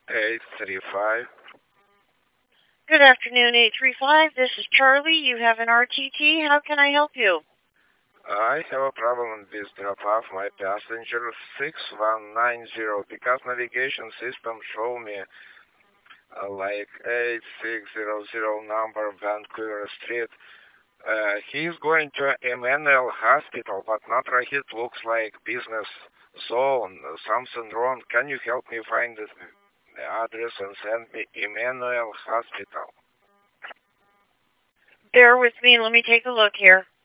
835. Good afternoon, 835. This is Charlie. You have an RTT. How can I help you? I have a problem with drop off my passenger 6190 because navigation system show me like 8600 number Vancouver Street. He's going to Emmanuel Hospital, but not right. It looks like business zone. Something wrong. Can you help me find the address and send me Emmanuel Hospital? Bear with me. Let me take a look here.